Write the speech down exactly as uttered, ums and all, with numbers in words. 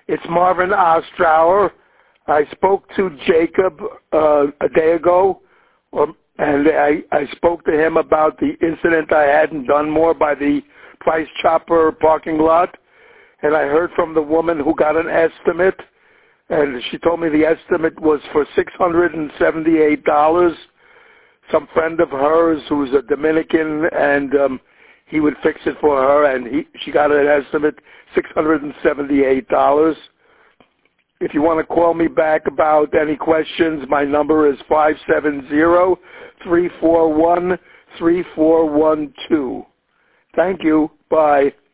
It's Marvin Ostrower. I spoke to Jacob uh, a day ago, um, and I, I spoke to him about the incident I had in Dunmore by the Price Chopper parking lot, and I heard from the woman who got an estimate, and she told me the estimate was for six hundred seventy-eight dollars. Some friend of hers who's a Dominican, and um, he would fix it for her, and he, she got an estimate six hundred seventy-eight dollars. If you want to call me back about any questions, my number is five seven zero, three four one, three four one two. Thank you. Bye.